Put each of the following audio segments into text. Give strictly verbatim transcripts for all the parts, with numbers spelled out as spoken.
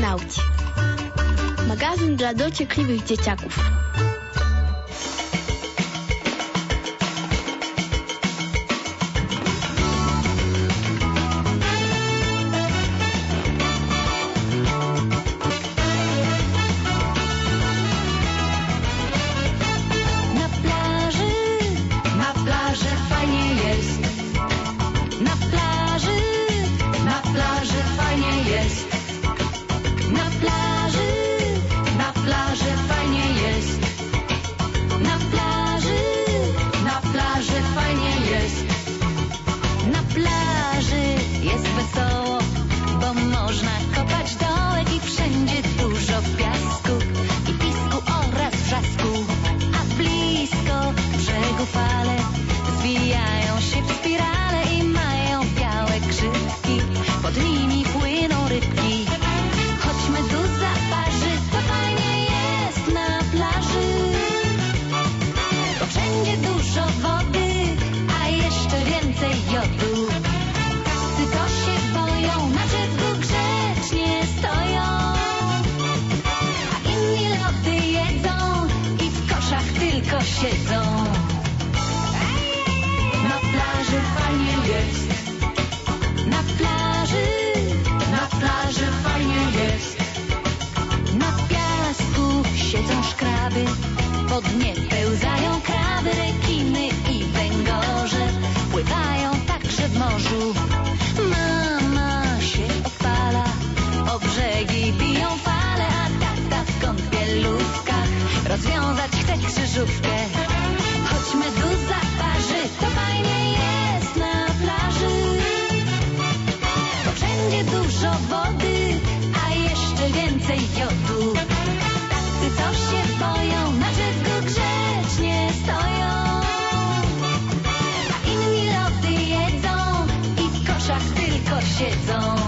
Radionauci. Magazyn dla dociekliwych dzieciaków. Pod nie pełzają kraby, rekiny i węgorze, pływają także w morzu. Mama się opala, o brzegi biją fale, a tata w kąpielówkach rozwiązać chce krzyżówkę. Choć meduza parzy, to fajnie jest na plaży, bo wszędzie dużo wody, a jeszcze więcej jodu. Tacy, co się boją, na brzegu grzecznie stoją, a inni lody jedzą i w koszach tylko siedzą.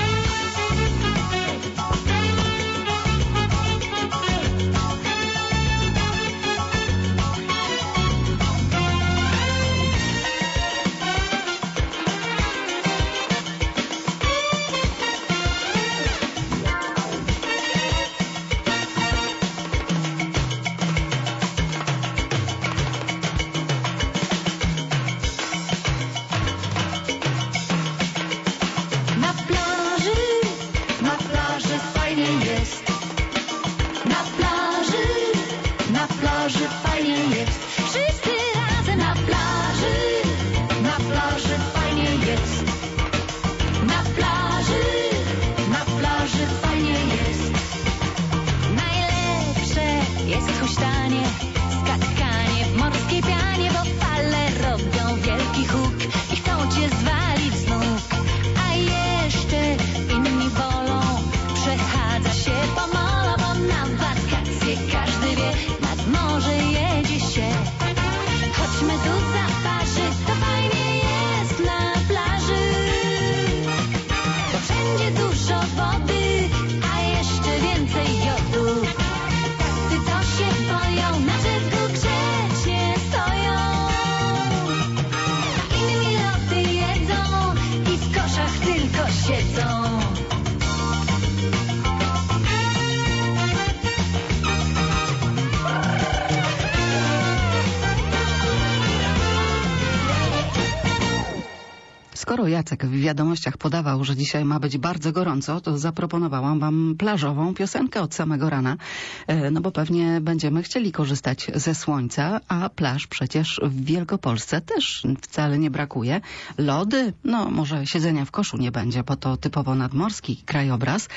Skoro Jacek w wiadomościach podawał, że dzisiaj ma być bardzo gorąco, to zaproponowałam wam plażową piosenkę od samego rana, no bo pewnie będziemy chcieli korzystać ze słońca, a plaż przecież w Wielkopolsce też wcale nie brakuje. Lody, no może siedzenia w koszu nie będzie, bo to typowo nadmorski krajobraz,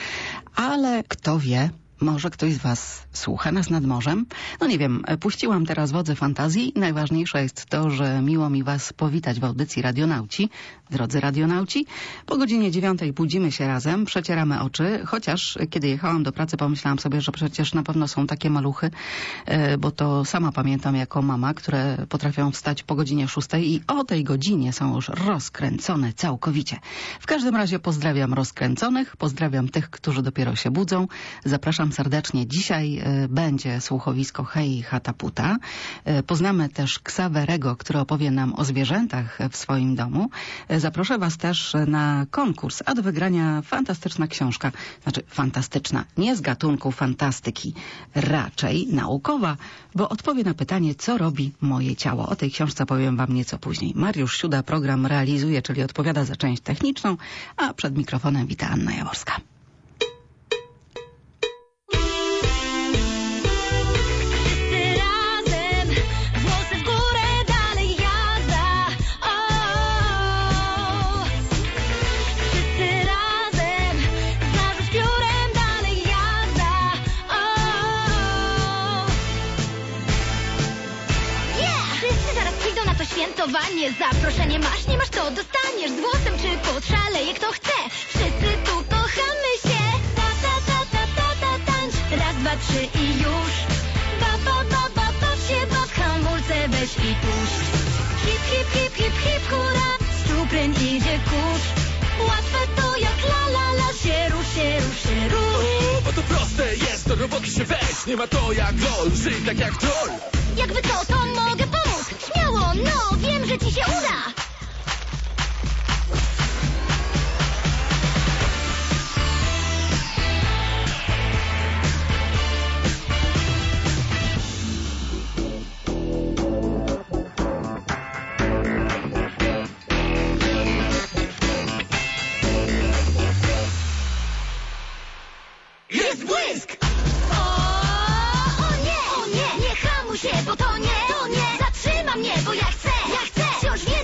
ale kto wie, może ktoś z was słucha nas nad morzem? No nie wiem, puściłam teraz wodze fantazji. Najważniejsze jest to, że miło mi was powitać w audycji Radionauci. Drodzy radionauci, po godzinie dziewiątej budzimy się razem, przecieramy oczy, chociaż kiedy jechałam do pracy, pomyślałam sobie, że przecież na pewno są takie maluchy, bo to sama pamiętam jako mama, które potrafią wstać po godzinie szóstej i o tej godzinie są już rozkręcone całkowicie. W każdym razie pozdrawiam rozkręconych, pozdrawiam tych, którzy dopiero się budzą. Zapraszam Zapraszam serdecznie. Dzisiaj e, będzie słuchowisko Hej Hataputa. E, poznamy też Ksawerego, który opowie nam o zwierzętach w swoim domu. E, zaproszę Was też na konkurs, a do wygrania fantastyczna książka, znaczy fantastyczna, nie z gatunku fantastyki, raczej naukowa, bo odpowie na pytanie, co robi moje ciało. O tej książce powiem Wam nieco później. Mariusz Siuda program realizuje, czyli odpowiada za część techniczną, a przed mikrofonem wita Anna Jaworska. Świętowanie, zaproszenie masz, nie masz, to dostaniesz. Z głosem czy kot, szaleje kto chce. Wszyscy tu kochamy się. Ta, ta, ta, ta, ta, ta, tańcz. Raz, dwa, trzy i już. Ba, ba, ba, ba, baw się, baw, hamulce weź i puść. Hip, hip, hip, hip, hip, hura. Z czupryn idzie kurz. Łatwe to jak la, la, la. Się rusz, się rusz, się rusz. O, bo to proste jest, do roboty się weź. Nie ma to jak lol, żyj tak jak troll. Jakby co, to mogę pomóc. Śmiało, no, wiem, że ci się uda. Jest błysk! O, o nie, o nie, nie hamuj się, bo to nie, to nie zatrzyma mnie, bo ja chcę, ja chcę, wciąż wiem.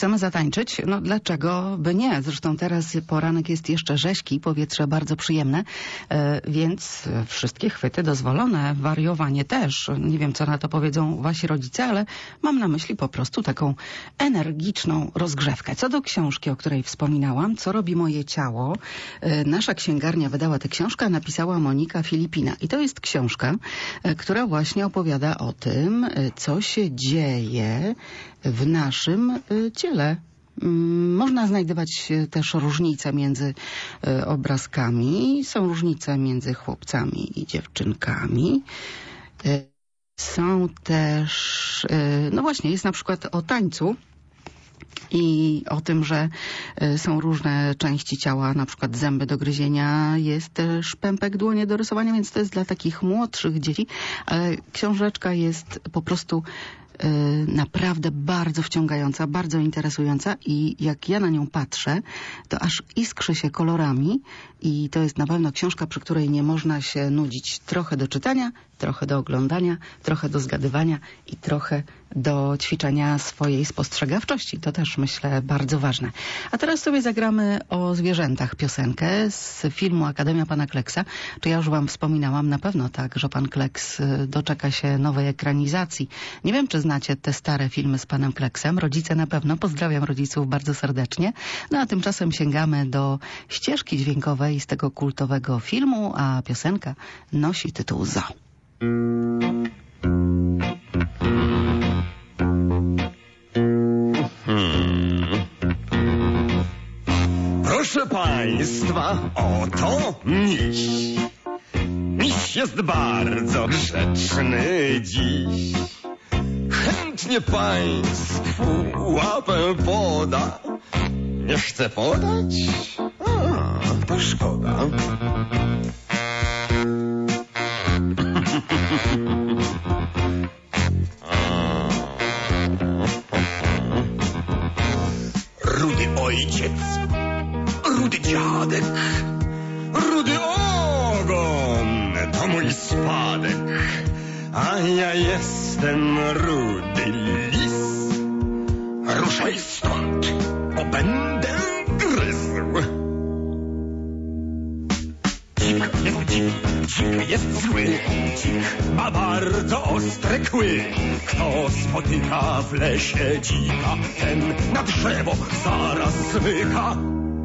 chcemy zatańczyć? No dlaczego by nie? Zresztą teraz poranek jest jeszcze rześki, powietrze bardzo przyjemne, więc wszystkie chwyty dozwolone, wariowanie też. Nie wiem, co na to powiedzą wasi rodzice, ale mam na myśli po prostu taką energiczną rozgrzewkę. Co do książki, o której wspominałam, Co robi moje ciało? Nasza księgarnia wydała tę książkę, napisała Monika Filipina. I to jest książka, która właśnie opowiada o tym, co się dzieje w naszym ciele. Można znajdować też różnice między obrazkami. Są różnice między chłopcami i dziewczynkami. Są też, no właśnie, jest na przykład o tańcu i o tym, że są różne części ciała, na przykład zęby do gryzienia, jest też pępek, dłonie do rysowania, więc to jest dla takich młodszych dzieci. Ale książeczka jest po prostu naprawdę bardzo wciągająca, bardzo interesująca i jak ja na nią patrzę, to aż iskrzy się kolorami i to jest na pewno książka, przy której nie można się nudzić. Trochę do czytania, trochę do oglądania, trochę do zgadywania i trochę do ćwiczenia swojej spostrzegawczości. To też, myślę, bardzo ważne. A teraz sobie zagramy o zwierzętach piosenkę z filmu Akademia Pana Kleksa. Czy ja już wam wspominałam? Na pewno tak, że Pan Kleks doczeka się nowej ekranizacji. Nie wiem, czy znacie te stare filmy z Panem Kleksem. Rodzice na pewno. Pozdrawiam rodziców bardzo serdecznie. No a tymczasem sięgamy do ścieżki dźwiękowej z tego kultowego filmu, a piosenka nosi tytuł Zo. Proszę państwa, oto miś. Miś jest bardzo grzeczny dziś. Chętnie państwu łapę poda. Nie chce podać? A, to szkoda. Rudy ojciec, rudy dziadek, rudy ogon to mój spadek, a ja jestem rudy lis. Ruszaj stąd, bo będę gryzł. Dzik jest dziki, dzik jest zły, dzik ma bardzo ostre kły. Kto spotyka w lesie dzika, ten na drzewo zaraz zmyka.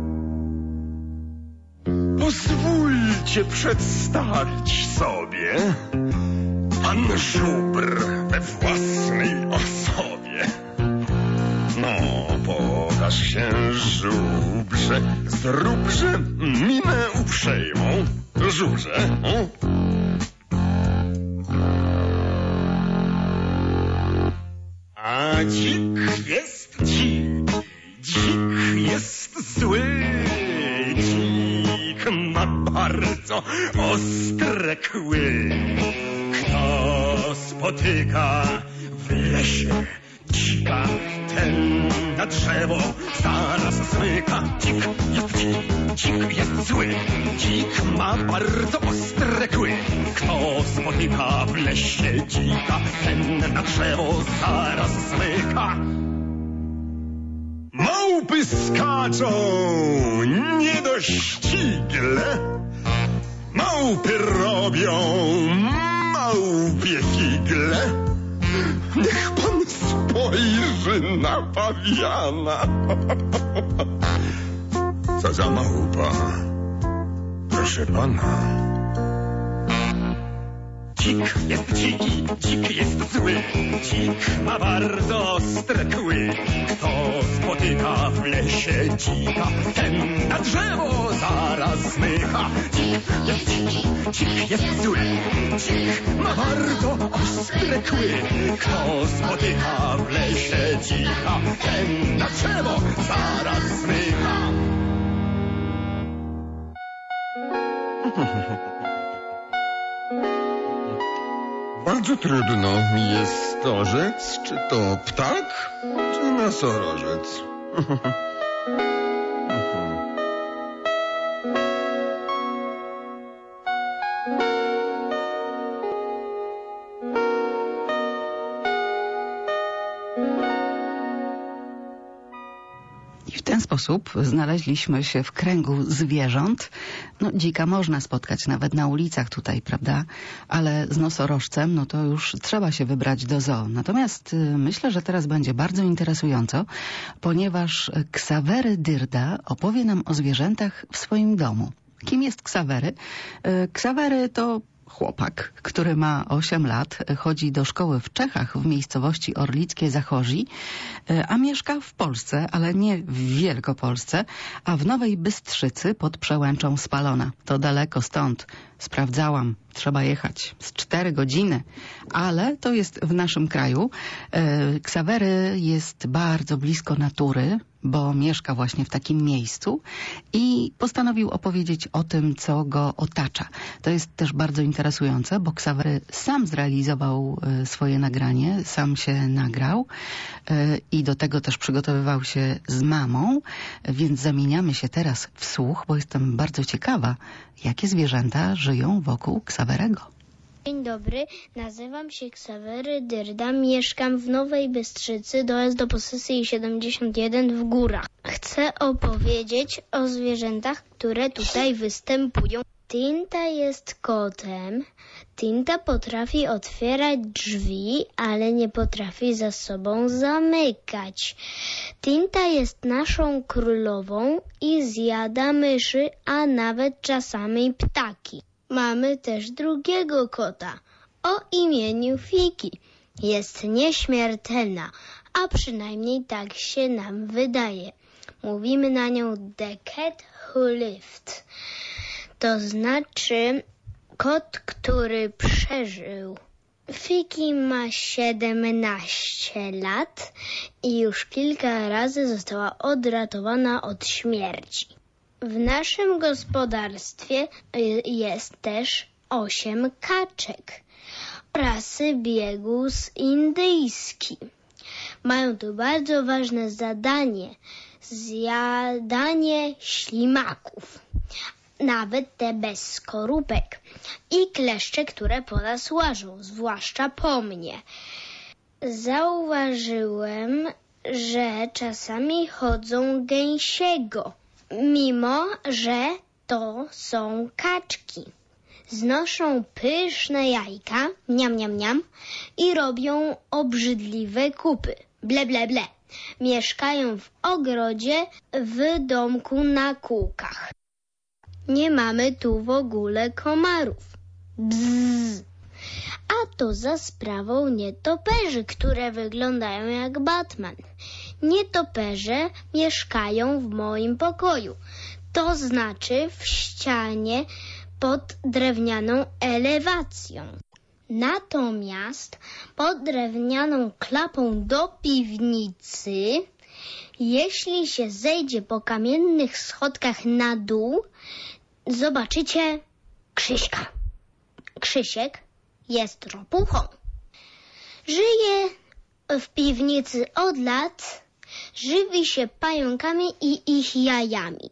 Pozwólcie przedstawić sobie pan żubr we własnej osobie. No, pokaż się, żubrze, zróbże minę uprzejmą, żubrze. O? A dzik jest dziki, dzik jest zły, dzik ma bardzo ostre kły. Kto spotyka w lesie dzika, ten na drzewo zaraz zmyka. Dzik jest dziki, dzik jest zły, dzik ma bardzo ostre kły. Kto spotyka w lesie dzika, ten na drzewo zaraz zmyka. Małpy skaczą niedościgle, małpy robią małpie figle. Niech pan spojrzy na pawiana. Co za małpa, proszę pana. Dzik jest dziki, dzik jest zły, dzik ma bardzo ostre kły. Kto spotyka w lesie dzika, ten na drzewo zaraz zmyka. Dzik jest dziki, dzik jest zły, dzik ma bardzo ostre kły. Kto spotyka w lesie dzika, ten na drzewo zaraz zmyka. Bardzo trudno mi jest orzec, czy to ptak, czy nosorożec. sposób znaleźliśmy się w kręgu zwierząt. No, dzika można spotkać nawet na ulicach tutaj, prawda? Ale z nosorożcem, no to już trzeba się wybrać do zoo. Natomiast y, myślę, że teraz będzie bardzo interesująco, ponieważ Ksawery Dyrda opowie nam o zwierzętach w swoim domu. Kim jest Ksawery? Y, Ksawery to chłopak, który ma osiem lat, chodzi do szkoły w Czechach w miejscowości Orlickie Zachorzy, a mieszka w Polsce, ale nie w Wielkopolsce, a w Nowej Bystrzycy pod Przełęczą Spalona. To daleko stąd. Sprawdzałam. Trzeba jechać z cztery godziny, ale to jest w naszym kraju. Ksawery jest bardzo blisko natury, bo mieszka właśnie w takim miejscu i postanowił opowiedzieć o tym, co go otacza. To jest też bardzo interesujące, bo Ksawery sam zrealizował swoje nagranie, sam się nagrał i do tego też przygotowywał się z mamą, więc zamieniamy się teraz w słuch, bo jestem bardzo ciekawa, jakie zwierzęta żyją wokół Ksawerego. Dzień dobry, nazywam się Ksawery Dyrda, mieszkam w Nowej Bystrzycy, dojazd do posesji siedemdziesiąt jeden w Górach. Chcę opowiedzieć o zwierzętach, które tutaj występują. Tinta jest kotem. Tinta potrafi otwierać drzwi, ale nie potrafi za sobą zamykać. Tinta jest naszą królową i zjada myszy, a nawet czasami ptaki. Mamy też drugiego kota o imieniu Fiki. Jest nieśmiertelna, a przynajmniej tak się nam wydaje. Mówimy na nią The Cat Who Lived. To znaczy kot, który przeżył. Fiki ma siedemnaście lat i już kilka razy została odratowana od śmierci. W naszym gospodarstwie jest też osiem kaczek rasy biegus indyjski. Mają tu bardzo ważne zadanie, zjadanie ślimaków, nawet te bez skorupek i kleszcze, które po nas łażą, zwłaszcza po mnie. Zauważyłem, że czasami chodzą gęsiego, mimo że to są kaczki. Znoszą pyszne jajka, niam, niam, niam, i robią obrzydliwe kupy, ble, ble, ble. Mieszkają w ogrodzie, w domku na kółkach. Nie mamy tu w ogóle komarów. Bzzz. A to za sprawą nietoperzy, które wyglądają jak Batman. Nietoperze mieszkają w moim pokoju. To znaczy w ścianie pod drewnianą elewacją. Natomiast pod drewnianą klapą do piwnicy, jeśli się zejdzie po kamiennych schodkach na dół, zobaczycie Krzyśka. Krzysiek jest ropuchą. Żyje w piwnicy od lat, żywi się pająkami i ich jajami.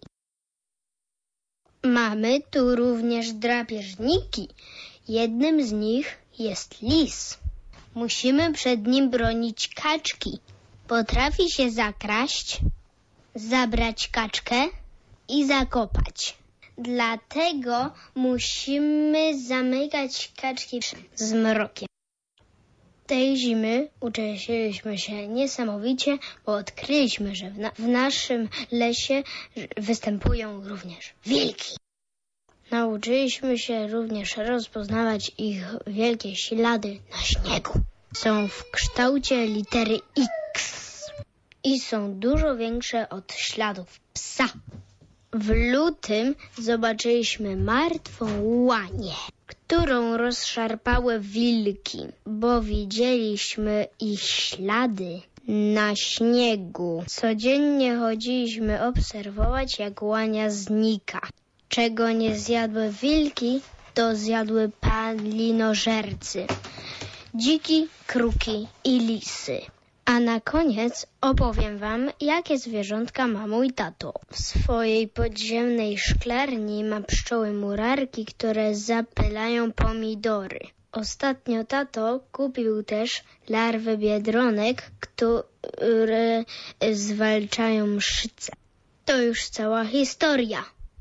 Mamy tu również drapieżniki. Jednym z nich jest lis. Musimy przed nim bronić kaczki. Potrafi się zakraść, zabrać kaczkę i zakopać. Dlatego musimy zamykać kaczki z mrokiem. Tej zimy ucieszyliśmy się niesamowicie, bo odkryliśmy, że w, na- w naszym lesie występują również wilki. Nauczyliśmy się również rozpoznawać ich wielkie ślady na śniegu. Są w kształcie litery X i są dużo większe od śladów psa. W lutym zobaczyliśmy martwą łanię, którą rozszarpały wilki, bo widzieliśmy ich ślady na śniegu. Codziennie chodziliśmy obserwować, jak łania znika. Czego nie zjadły wilki, to zjadły palinożercy, dziki, kruki i lisy. A na koniec opowiem wam, jakie zwierzątka ma mój tato. W swojej podziemnej szklarni ma pszczoły murarki, które zapylają pomidory. Ostatnio tato kupił też larwy biedronek, które zwalczają mszyce. To już cała historia.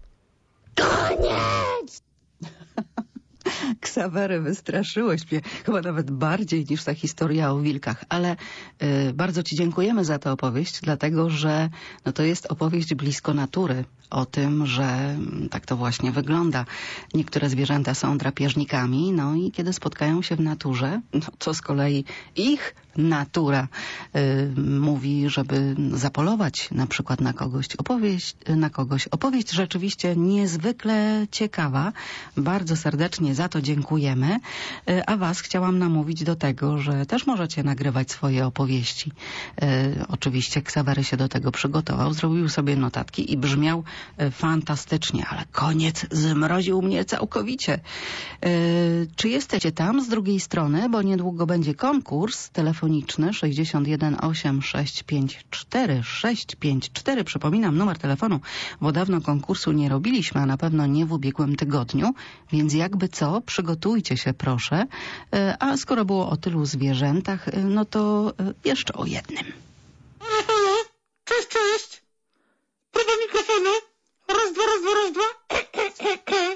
Koniec! Ksawery, wystraszyłeś mnie chyba nawet bardziej niż ta historia o wilkach, ale y, bardzo ci dziękujemy za tę opowieść, dlatego że no, to jest opowieść blisko natury, o tym, że tak to właśnie wygląda. Niektóre zwierzęta są drapieżnikami, no i kiedy spotkają się w naturze, no to z kolei ich natura y, mówi, żeby zapolować na przykład na kogoś. Opowieść, na kogoś. Opowieść rzeczywiście niezwykle ciekawa. Bardzo serdecznie za to dziękujemy. Y, a was chciałam namówić do tego, że też możecie nagrywać swoje opowieści. Y, oczywiście Ksawery się do tego przygotował, zrobił sobie notatki i brzmiał y, fantastycznie, ale koniec zmroził mnie całkowicie. Y, czy jesteście tam z drugiej strony, bo niedługo będzie konkurs telefoniczny sześćdziesiąt jeden osiem sześć pięć cztery sześć pięć cztery. Przypominam numer telefonu, bo dawno konkursu nie robiliśmy, a na pewno nie w ubiegłym tygodniu, więc jakby co, przygotujcie się proszę. A skoro było o tylu zwierzętach, no to jeszcze o jednym. Halo, halo, cześć, cześć. Próba mikrofonu. Raz, dwa, raz, dwa, raz, dwa.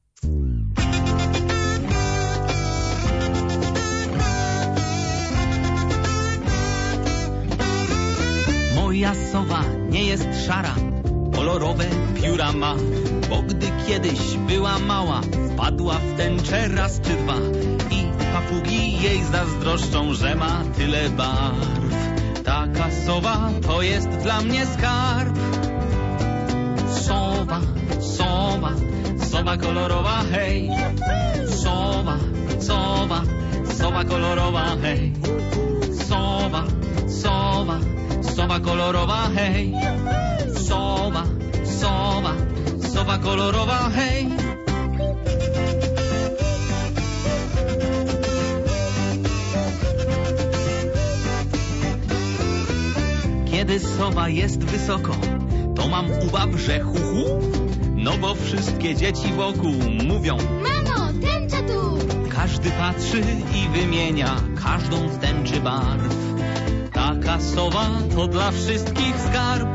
Moja sowa nie jest szara, kolorowe pióra ma, bo gdy kiedyś była mała, wpadła w tęczę raz czy dwa i papugi jej zazdroszczą, że ma tyle barw. Taka sowa to jest dla mnie skarb. Sowa, sowa, sowa kolorowa, hej. Sowa, sowa, sowa kolorowa, hej. Sowa, sowa, sowa kolorowa, hej. Sowa, sowa, sowa kolorowa, hej. Kiedy sowa jest wysoko, to mam ubaw, że hu hu, no bo wszystkie dzieci wokół mówią: Mamo, tęcza tu! Każdy patrzy i wymienia każdą z tęczy barw. Taka sowa to dla wszystkich skarb.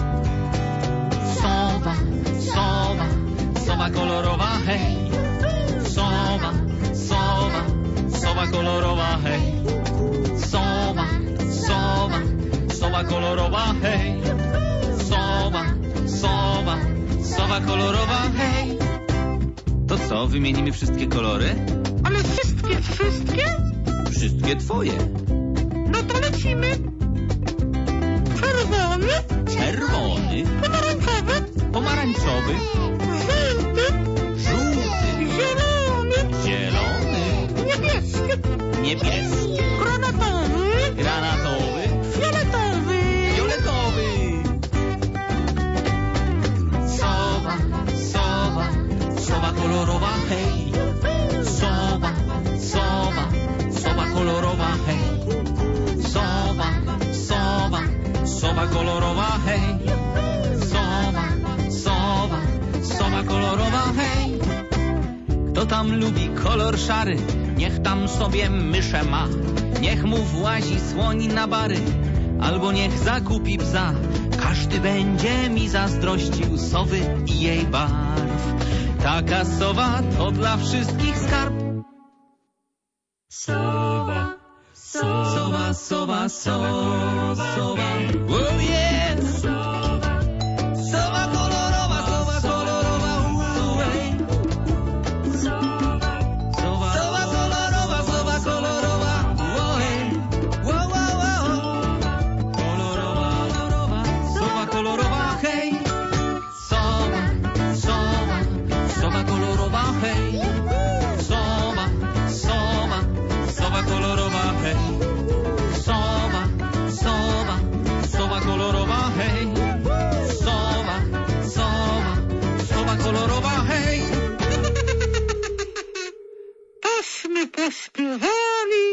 Sowa, sowa, sowa kolorowa, hej. Sowa, sowa, sowa kolorowa, hej. Sowa, sowa, sowa kolorowa, hej. Sowa, sowa, sowa kolorowa, hej. To co, wymienimy wszystkie kolory? Ale wszystkie, wszystkie? Wszystkie twoje. No to lecimy. Czerwony. Czerwony. Pomarańczowy. Pomarańczowy. Żółty. Żółty. Zielony. Zielony. Niebieski. Niebieski. Granatowy. Granatowy. Fioletowy. Fioletowy. Sowa, sowa, sowa kolorowa, hej. Sowa, sowa, sowa kolorowa, hej. Sowa, sowa, sowa kolorowa, hej. Sowa, sowa, sowa kolorowa, hej. Kto tam lubi kolor szary, niech tam sobie myszę ma. Niech mu włazi słoń na bary, albo niech zakupi psa. Każdy będzie mi zazdrościł sowy i jej barw. Taka sowa to dla wszystkich skarb. Sowa, sowa, sowa, sowa, sowa. Oh yeah! Sowa kolorowa, sowa kolorowa, uej. Sowa, sowa kolorowa, sowa kolorowa, uej. Wow, wow, wow. Kolorowa, kolorowa, sowa kolorowa, hej. Sowa, sowa, sowa kolorowa, hej. Sowa, sowa, sowa kolorowa, hej. Sowa, sowa, sowa kolorowa, hej. Sowa, sowa, sowa kolorowa, hej. Tośmy pośpiewali.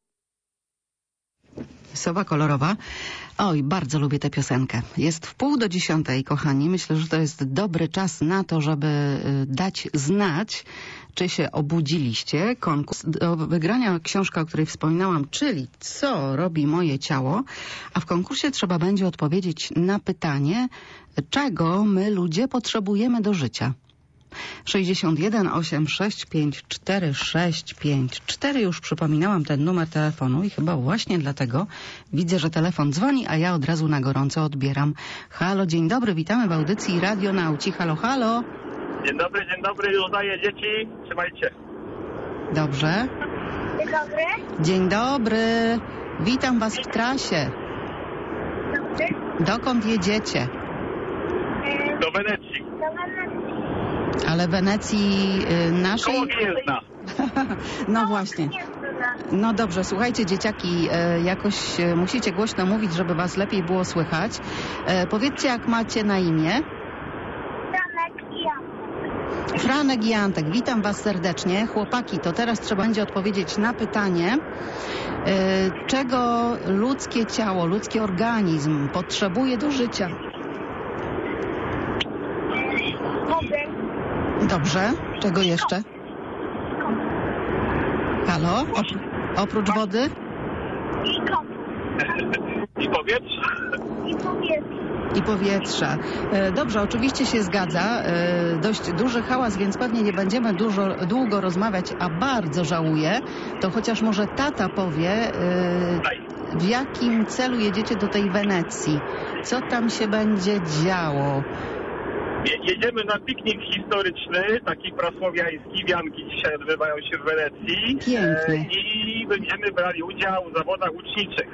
Sowa kolorowa. Oj, bardzo lubię tę piosenkę. Jest w pół do dziesiątej, kochani. Myślę, że to jest dobry czas na to, żeby dać znać, czy się obudziliście. Konkurs do wygrania książka, o której wspominałam, czyli Co robi moje ciało? A w konkursie trzeba będzie odpowiedzieć na pytanie, czego my ludzie potrzebujemy do życia. sześćdziesiąt jeden osiem sześć pięć cztery sześć pięć cztery. Już przypominałam ten numer telefonu i chyba właśnie dlatego widzę, że telefon dzwoni, a ja od razu na gorąco odbieram. Halo, dzień dobry, witamy w audycji Radionauci. Halo, halo. Dzień dobry, dzień dobry, już daję dzieci. Trzymajcie. Dobrze. Dzień dobry. Dzień dobry. Witam was w trasie. Dobry. Dokąd jedziecie? Do Wenecji. Do Wenecji. Ale Wenecji y, naszej... Koło Gniezna. No właśnie. No dobrze, słuchajcie dzieciaki, e, jakoś e, musicie głośno mówić, żeby was lepiej było słychać. E, powiedzcie, jak macie na imię? Franek i Jan. Franek i Antek, witam was serdecznie. Chłopaki, to teraz trzeba będzie odpowiedzieć na pytanie, e, czego ludzkie ciało, ludzki organizm potrzebuje do życia. Wody. Dobrze, czego jeszcze? Halo? Op- oprócz wody? I kot. I powietrze. I powietrze. I powietrza. E, Dobrze, oczywiście się zgadza. E, Dość duży hałas, więc pewnie nie będziemy dużo, długo rozmawiać, a bardzo żałuję. To chociaż może tata powie, e, w jakim celu jedziecie do tej Wenecji? Co tam się będzie działo? Je- Jedziemy na piknik historyczny, taki prasłowiański. Wianki dzisiaj odbywają się w Wenecji. Pięknie. I będziemy brali udział w zawodach łuczniczych.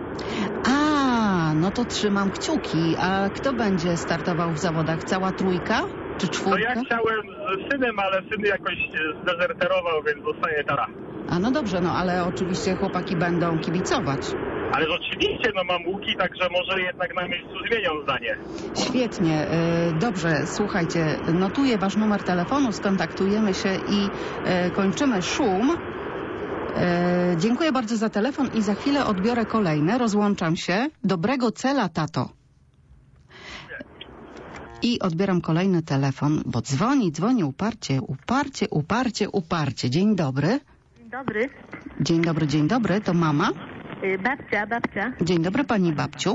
A, no to trzymam kciuki. A kto będzie startował w zawodach? Cała trójka? Czy No czwórka? ja chciałem z synem, ale syn jakoś e, zdezerterował, więc zostaje tara. A no dobrze, no ale oczywiście chłopaki będą kibicować. Ale oczywiście, no mam łuki, także może jednak na miejscu zmienią zdanie. Świetnie. e, Dobrze, słuchajcie, notuję wasz numer telefonu, skontaktujemy się i e, kończymy szum. E, Dziękuję bardzo za telefon i za chwilę odbiorę kolejne. Rozłączam się. Dobrego cela, tato. I odbieram kolejny telefon, bo dzwoni, dzwoni uparcie, uparcie, uparcie, uparcie. Dzień dobry. Dzień dobry. Dzień dobry, dzień dobry. To mama. Y, Babcia, babcia. Dzień dobry, pani babciu.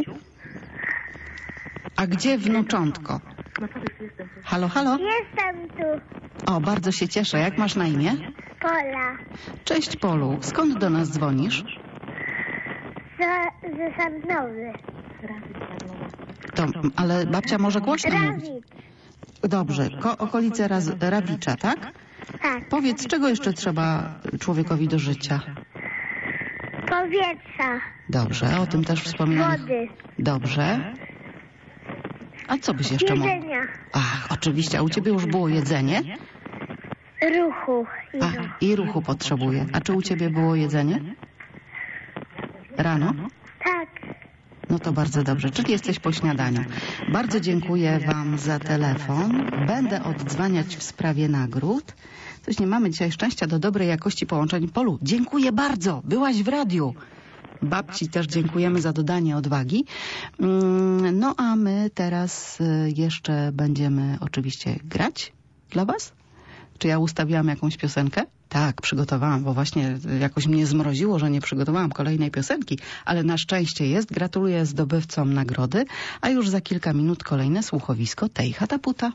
A gdzie wnuczątko? No powiedz, jestem. Halo, halo? Jestem tu. O, bardzo się cieszę. Jak masz na imię? Pola. Cześć, Polu. Skąd do nas dzwonisz? Ze, ze Sandnowy. To, ale babcia może głośno mówić. Rawit. Dobrze. Ko okolice Raz Rawicza, tak? Tak. Powiedz, czego jeszcze trzeba człowiekowi do życia? Powietrza. Dobrze, o tym też wspominałem. Wody. Dobrze. A co byś jeszcze mógł? Jedzenia. Ach, oczywiście. A u ciebie już było jedzenie? Ruchu. I A, ruchu. i ruchu potrzebuje. A czy u ciebie było jedzenie? Rano? Tak. No to bardzo dobrze, czyli jesteś po śniadaniu. Bardzo dziękuję wam za telefon. Będę oddzwaniać w sprawie nagród. Coś nie mamy dzisiaj szczęścia do dobrej jakości połączeń. Polu, dziękuję bardzo. Byłaś w radiu. Babci też dziękujemy za dodanie odwagi. Mm, No a my teraz y, jeszcze będziemy oczywiście grać dla was. Czy ja ustawiłam jakąś piosenkę? Tak, przygotowałam, bo właśnie jakoś mnie zmroziło, że nie przygotowałam kolejnej piosenki, ale na szczęście jest. Gratuluję zdobywcom nagrody, a już za kilka minut kolejne słuchowisko Tej Hataputa.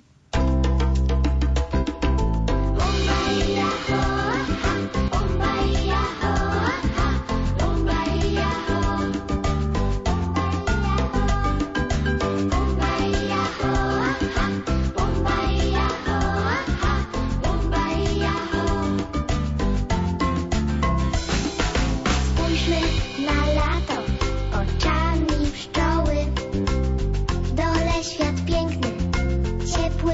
Spójrzmy na lato oczami pszczoły. W dole świat piękny, ciepły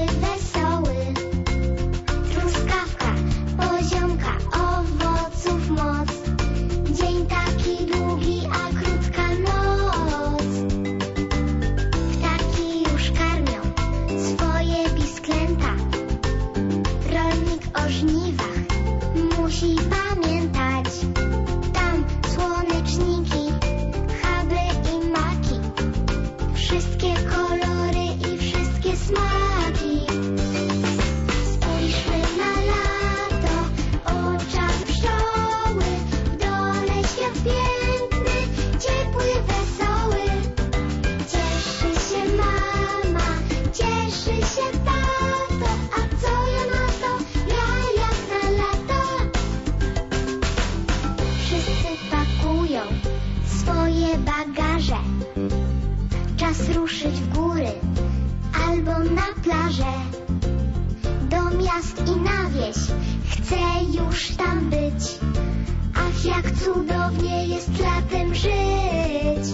na plażę, do miast i na wieś. Chcę już tam być. Ach, jak cudownie jest latem żyć.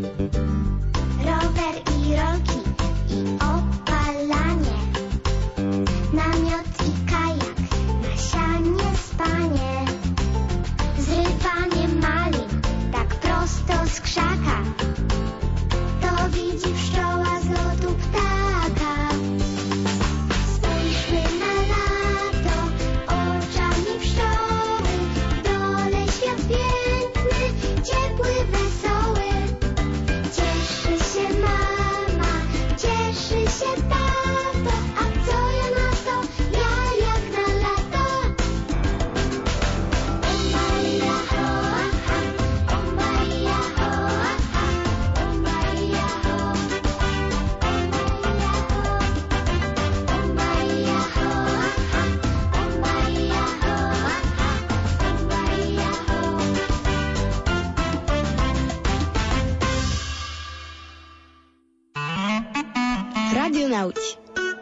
Rower i rolki i opalanie, namiot i kajak, na sianie spanie, zrywanie malin tak prosto z krzaka. To widzi pszczoła z lotu ptaka. Spójrzmy na lato oczami pszczoły. W dole świat piękny, ciepły, wesoły. Cieszy się mama, cieszy się tato. A co ja na to? Ja jak na lato. Ombaja ho, aha, ombaja ho, aha, ombaja ho, ombaja ho, aha, ombaja ho, aha, ombaja ho. Radio Nauci.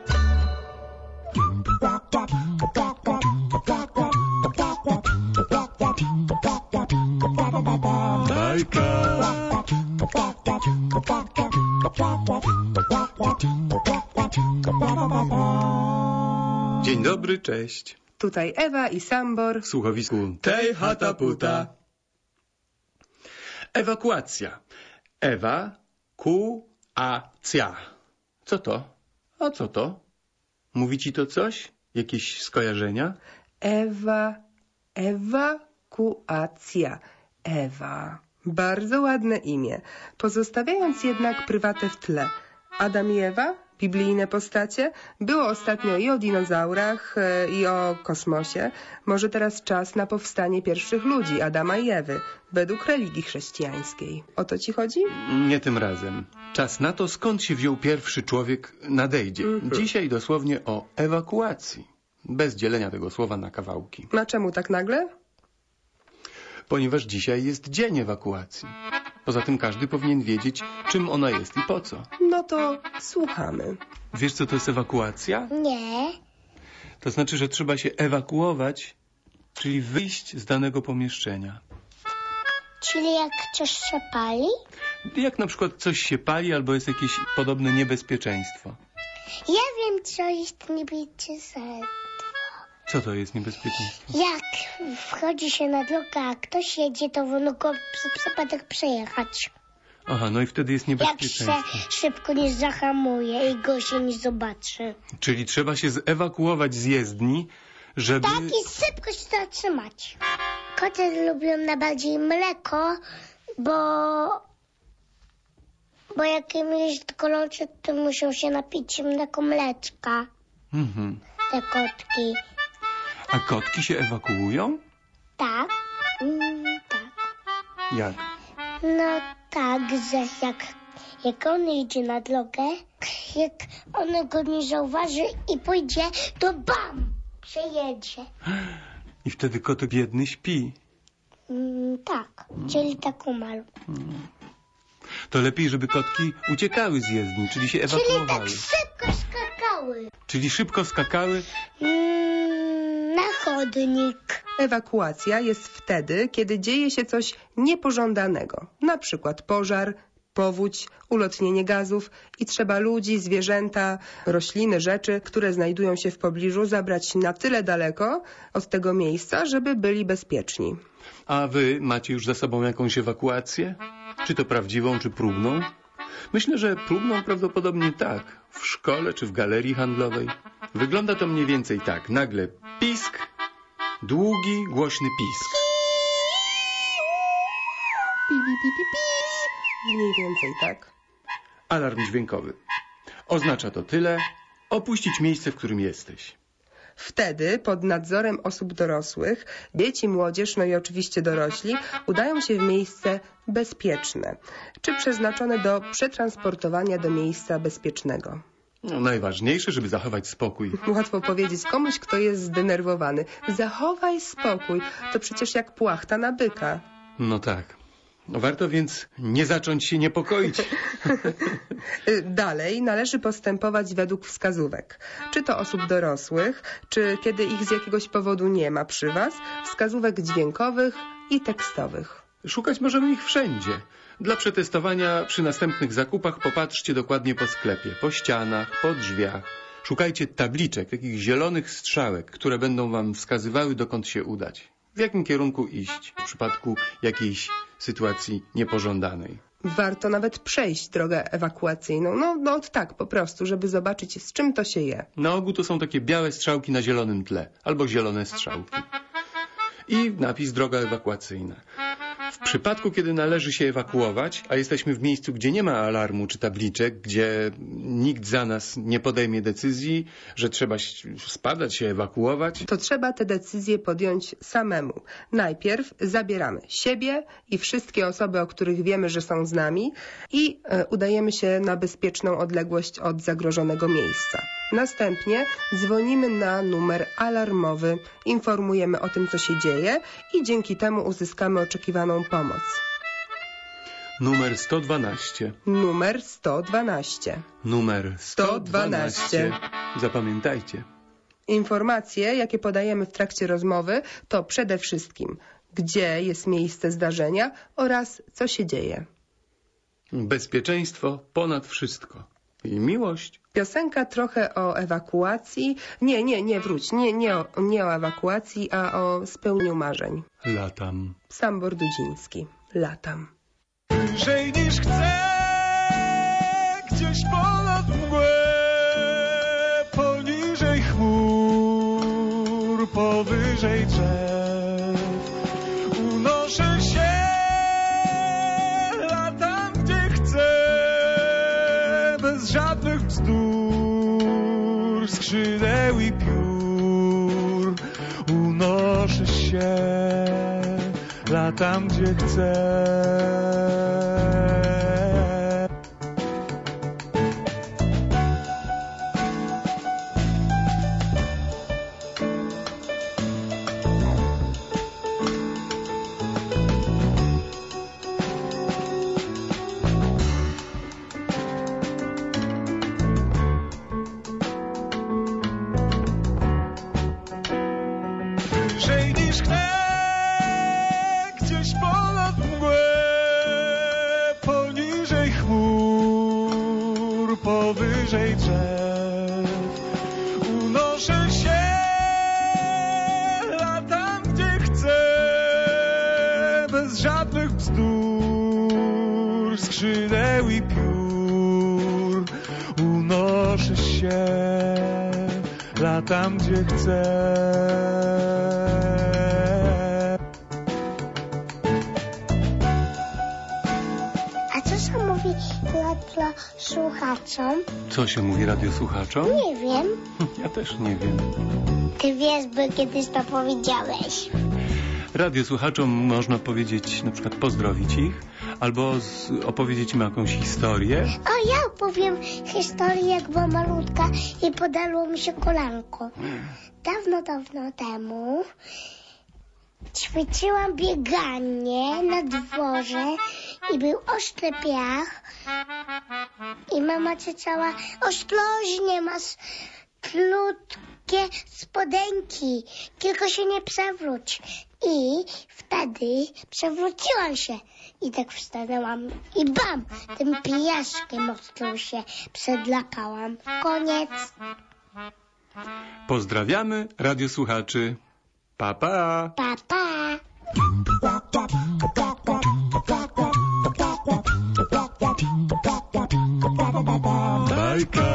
Bajka. Dzień dobry, cześć. Tutaj Ewa i Sambor. W słuchowisku tej chata puta. Ewakuacja. Ewa, ku, a, cja. Co to? A co to? Mówi ci to coś? Jakieś skojarzenia? Ewa, ewakuacja. Ewa. Bardzo ładne imię. Pozostawiając jednak prywatę w tle. Adam i Ewa, biblijne postacie. Było ostatnio i o dinozaurach, e, i o kosmosie. Może teraz czas na powstanie pierwszych ludzi, Adama i Ewy, według religii chrześcijańskiej. O to ci chodzi? Nie tym razem. Czas na to, skąd się wziął pierwszy człowiek, nadejdzie. Mhm. Dzisiaj dosłownie o ewakuacji. Bez dzielenia tego słowa na kawałki. A czemu tak nagle? Ponieważ dzisiaj jest dzień ewakuacji. Poza tym każdy powinien wiedzieć, czym ona jest i po co. No to słuchamy. Wiesz, co to jest ewakuacja? Nie. To znaczy, że trzeba się ewakuować, czyli wyjść z danego pomieszczenia. Czyli jak coś się pali? Jak na przykład coś się pali albo jest jakieś podobne niebezpieczeństwo. Ja wiem, co jest niebezpieczeństwo. Co to jest niebezpieczeństwo? Jak wchodzi się na drogę, a ktoś jedzie, to wolno go w przypadek przejechać. Aha, no i wtedy jest Jak się niebezpieczeństwo. szybko nie zahamuje i go się nie zobaczy. Czyli trzeba się zewakuować z jezdni, żeby... Tak, i szybko się zatrzymać. Koty lubią najbardziej mleko, bo... Bo jak im jest gorąco, to muszą się napić mleko mleczka. Mhm. Te kotki. A kotki się ewakuują? Tak, mm, tak. Jak? No tak, że jak, jak on idzie na drogę, jak on go nie zauważy i pójdzie, to bam! Przejedzie. I wtedy kotek biedny śpi. Mm, tak, czyli tak umarł. To lepiej, żeby kotki uciekały z jezdni, czyli się Czyli tak ewakuowały. szybko skakały. Czyli szybko skakały. Mm, na chodnik. Ewakuacja jest wtedy, kiedy dzieje się coś niepożądanego. Na przykład pożar, powódź, ulotnienie gazów i trzeba ludzi, zwierzęta, rośliny, rzeczy, które znajdują się w pobliżu, zabrać na tyle daleko od tego miejsca, żeby byli bezpieczni. A wy macie już za sobą jakąś ewakuację? Czy to prawdziwą, czy próbną? Myślę, że próbną prawdopodobnie tak. W szkole czy w galerii handlowej. Wygląda to mniej więcej tak. Nagle pisk, długi, głośny pisk. Pi, pi, pi, pi, pi. Mniej więcej tak. Alarm dźwiękowy. Oznacza to tyle. Opuścić miejsce, w którym jesteś. Wtedy pod nadzorem osób dorosłych, dzieci, młodzież, no i oczywiście dorośli, udają się w miejsce bezpieczne, czy przeznaczone do przetransportowania do miejsca bezpiecznego. No, najważniejsze, żeby zachować spokój. Łatwo powiedzieć komuś, kto jest zdenerwowany. Zachowaj spokój. To przecież jak płachta na byka. No tak. No warto więc nie zacząć się niepokoić. Dalej należy postępować według wskazówek. Czy to osób dorosłych, czy kiedy ich z jakiegoś powodu nie ma przy was, wskazówek dźwiękowych i tekstowych. Szukać możemy ich wszędzie. Dla przetestowania przy następnych zakupach popatrzcie dokładnie po sklepie, po ścianach, po drzwiach. Szukajcie tabliczek, takich zielonych strzałek, które będą wam wskazywały, dokąd się udać. W jakim kierunku iść w przypadku jakiejś sytuacji niepożądanej. Warto nawet przejść drogę ewakuacyjną. No, no tak, po prostu, żeby zobaczyć, z czym to się je. Na ogół to są takie białe strzałki na zielonym tle, albo zielone strzałki. I napis droga ewakuacyjna. W przypadku, kiedy należy się ewakuować, a jesteśmy w miejscu, gdzie nie ma alarmu czy tabliczek, gdzie nikt za nas nie podejmie decyzji, że trzeba spadać się, ewakuować, to trzeba te decyzje podjąć samemu. Najpierw zabieramy siebie i wszystkie osoby, o których wiemy, że są z nami i e, udajemy się na bezpieczną odległość od zagrożonego miejsca. Następnie dzwonimy na numer alarmowy, informujemy o tym, co się dzieje i dzięki temu uzyskamy oczekiwaną pomoc. Numer sto dwanaście. Numer sto dwanaście. Numer sto dwanaście. Zapamiętajcie. Informacje, jakie podajemy w trakcie rozmowy, to przede wszystkim, gdzie jest miejsce zdarzenia oraz co się dzieje. Bezpieczeństwo ponad wszystko. I miłość. Piosenka trochę o ewakuacji. Nie, nie, nie, wróć. Nie, nie, o, nie o ewakuacji, a o spełnieniu marzeń. Latam. Sambor Dudziński. Latam. Wyżej niż chcę, gdzieś ponad mgłę, poniżej chmur, powyżej drzew. Unoszę się, latam gdzie chcę, bez żadnych bzdur, skrzydeł i piór. Unoszę się, latam gdzie chcę. Wyżej niż chcę, gdzieś ponad mgłę, poniżej chmur, powyżej drzew. Unoszę się, latam gdzie chcę, bez żadnych bzdur, skrzydeł i piór. Unoszę się, latam gdzie chcę. A co się mówi radio słuchaczom? Co się mówi radiosłuchaczom? Nie wiem. Ja też nie wiem. Ty wiesz, bo kiedyś to powiedziałeś. Radiosłuchaczom można powiedzieć, na przykład pozdrowić ich, albo z, opowiedzieć im jakąś historię. O, ja opowiem historię, jak była malutka i podarło mi się kolanko. Dawno, dawno temu ćwiczyłam bieganie na dworze i był ostry piach i mama krzyczała: ostrożnie, masz krótkie spodenki, tylko się nie przewróć. I wtedy przewróciłam się i tak wstanęłam i bam, tym piaskiem ostrym się przedlakałam. Koniec. Pozdrawiamy radiosłuchaczy. Pa, pa. Pa, pa. Bajka.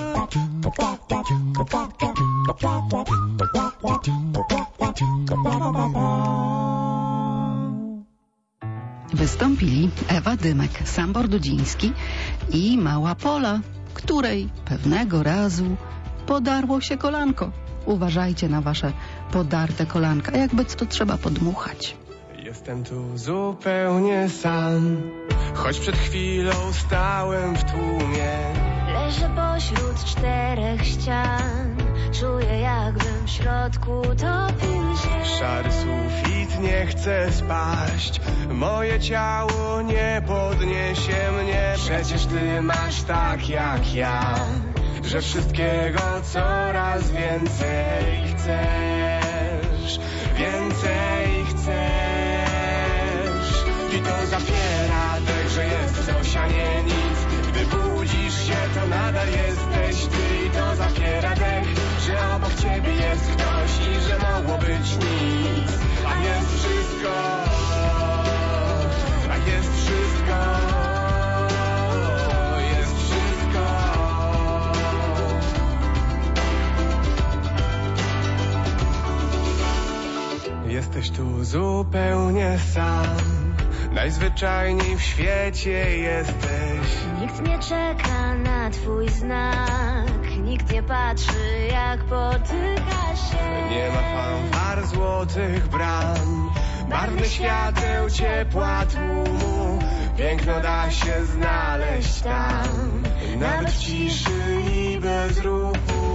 Wystąpili Ewa Dymek, Sambor Dudziński i Mała Pola, której pewnego razu podarło się kolanko. Uważajcie na wasze podarte kolanka, jakby to trzeba podmuchać. Jestem tu zupełnie sam, choć przed chwilą stałem w tłumie. Leżę pośród czterech ścian, czuję jakbym w środku topił się. Szary sufit świt nie chce spaść. Moje ciało nie podniesie mnie. Przecież ty masz tak jak ja, że wszystkiego coraz więcej chcesz. Więcej chcesz. I to zapiera dech, że jest coś, a nie nic. Gdy budzisz się, to nadal jesteś ty. I to zapiera dech, że obok ciebie jest ktoś i że mogło być nic. A jest wszystko, a jest wszystko, jest wszystko. Jesteś tu zupełnie sam, najzwyczajniej w świecie jesteś. Nikt nie czeka na twój znak, nikt nie patrzy jak potyka się. Nie ma fanfar złotych bram, barwnych świateł, ciepła tłumu. Piękno da się znaleźć tam, nawet w ciszy i bez ruchu.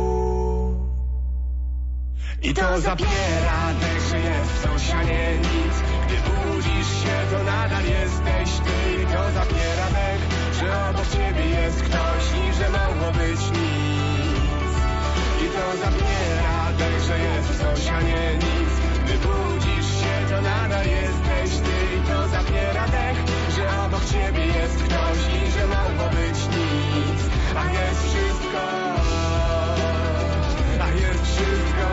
I to zapiera dech, że jest coś, a nie nic. Gdy budzisz się, to nadal jesteś ty. I to zapiera dech, że obok ciebie jest ktoś i że mogło być nic. I to zapiera dech, że jest coś, a nie nic. Gdy budzisz się, to nadal jesteś ty. I to zapiera dech, że obok ciebie jest ktoś i że mogło być nic. A jest wszystko, a jest wszystko.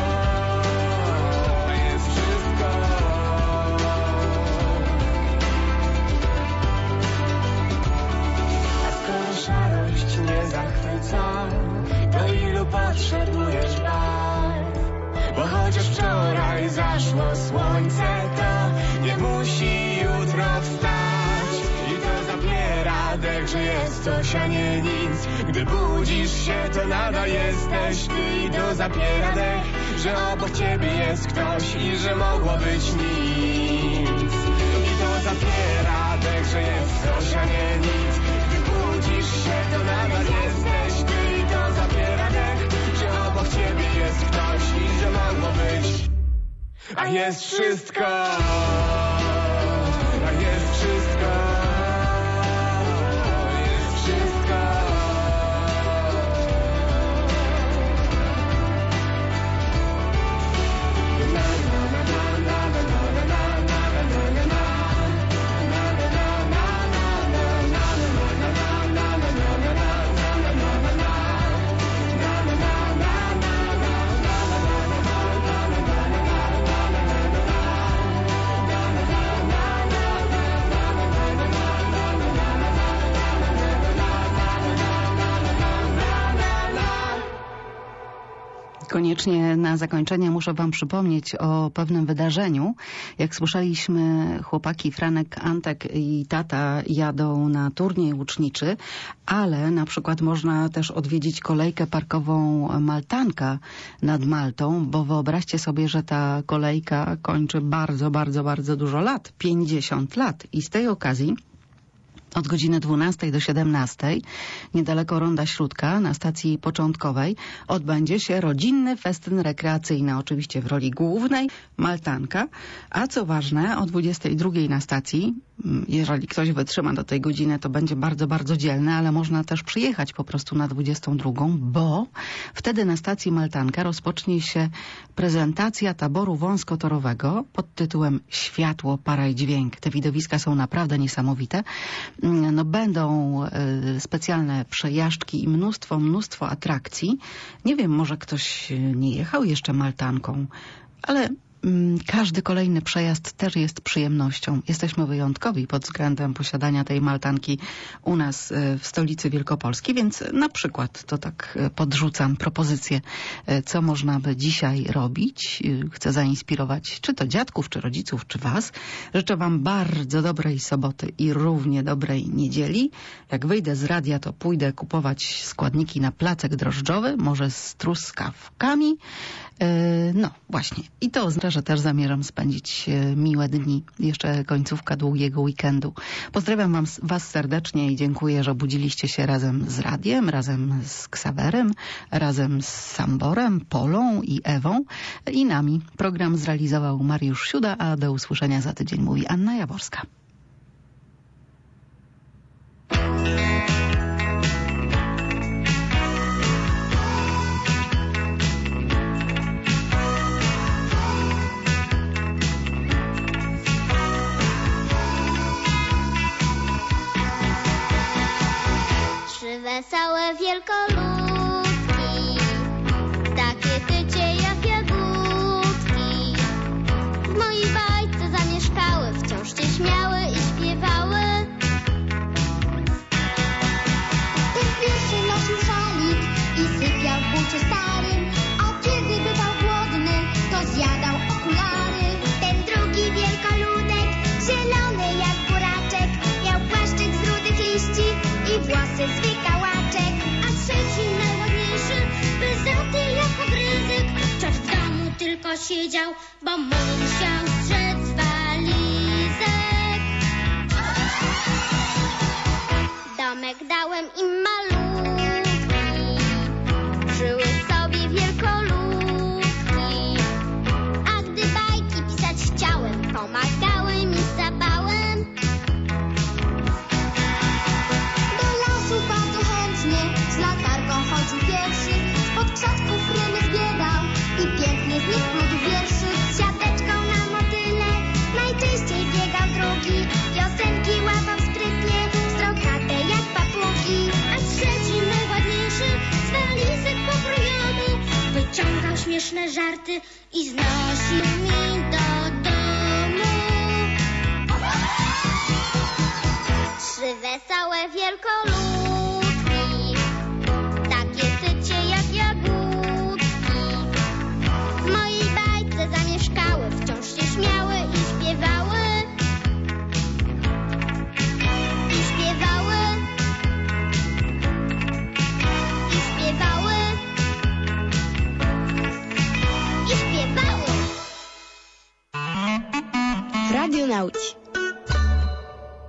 Szarość nie zachwyca, to ilu potrzebujesz barw? Bo chociaż wczoraj zaszło słońce, to nie musi jutro wstać. I to zapiera dech, że jest coś, a nie nic. Gdy budzisz się, to nadal jesteś ty. I to zapiera dech, że obok ciebie jest ktoś i że mogło być nic. I to zapiera dech, że jest coś, a nie nic. Budzisz się, to nadal jesteś ty. I to zapiera dech, że obok ciebie jest ktoś i że mogło być. A jest wszystko, a jest wszystko, jest wszystko. Na, na, na, na, na, na, na, na, na, na, na. Koniecznie na zakończenie muszę wam przypomnieć o pewnym wydarzeniu. Jak słyszeliśmy, chłopaki Franek, Antek i tata jadą na turniej łuczniczy, ale na przykład można też odwiedzić kolejkę parkową Maltanka nad Maltą, bo wyobraźcie sobie, że ta kolejka kończy bardzo, bardzo, bardzo dużo lat, pięćdziesiąt lat. I z tej okazji od godziny dwunastej do siedemnastej, niedaleko Ronda Śródka, na stacji początkowej, odbędzie się rodzinny festyn rekreacyjny, oczywiście w roli głównej Maltanka, a co ważne, o dwudziestej drugiej na stacji, jeżeli ktoś wytrzyma do tej godziny, to będzie bardzo, bardzo dzielny, ale można też przyjechać po prostu na dwudziestą drugą, bo wtedy na stacji Maltanka rozpocznie się prezentacja taboru wąskotorowego pod tytułem Światło, para i dźwięk. Te widowiska są naprawdę niesamowite. No, będą y, specjalne przejażdżki i mnóstwo, mnóstwo atrakcji. Nie wiem, może ktoś nie jechał jeszcze Maltanką, ale każdy kolejny przejazd też jest przyjemnością. Jesteśmy wyjątkowi pod względem posiadania tej Maltanki u nas w stolicy Wielkopolski, więc na przykład to tak podrzucam propozycję, co można by dzisiaj robić. Chcę zainspirować czy to dziadków, czy rodziców, czy was. Życzę wam bardzo dobrej soboty i równie dobrej niedzieli. Jak wyjdę z radia, to pójdę kupować składniki na placek drożdżowy, może z truskawkami. No właśnie. I to oznacza, oznacza, że też zamierzam spędzić e, miłe dni. Jeszcze końcówka długiego weekendu. Pozdrawiam wam, was serdecznie i dziękuję, że obudziliście się razem z radiem, razem z Ksawerem, razem z Samborem, Polą i Ewą i nami. Program zrealizował Mariusz Siuda, a do usłyszenia za tydzień mówi Anna Jaworska. Trzy wesołe wielkoludki, takie tycie jak jagódki, w mojej bajce zamieszkały, wciąż się śmiały i śpiewały. Ten pierwszy nosił szalik i sypiał w bucie starym, a kiedy bywał głodny, to zjadał okulary. Ten drugi wielkoludek, zielony jak buraczek, miał płaszczyk z rudych liści i włosy z wykałaczek. A trzeci najładniejszy, pyzaty jak ogryzyk, wciąż w domu tylko siedział, bo musiał strzec walizek. Domek dałem im malutki, żyły sobie wielkoludki, a gdy bajki pisać chciałem, pomagały mi z zapałem. Do lasu bardzo chętnie z latarką chodził pierwszy, spod krzaczków krymy zbierał i pięknie z nich plótł wierszy. Z siateczką na motyle najczęściej biegał drugi, piosenki łapał sprytnie, strochate jak papugi. A trzeci najładniejszy, z walizek pokrojony, wyciągał śmieszne żarty i znosił mi do domu. Trzy wesołe wielkoludki, takie tycie jak jagódki, w mojej bajce zamieszkały, wciąż się śmiały i śpiewały. I śpiewały. I śpiewały. I śpiewały. Radio Nauci.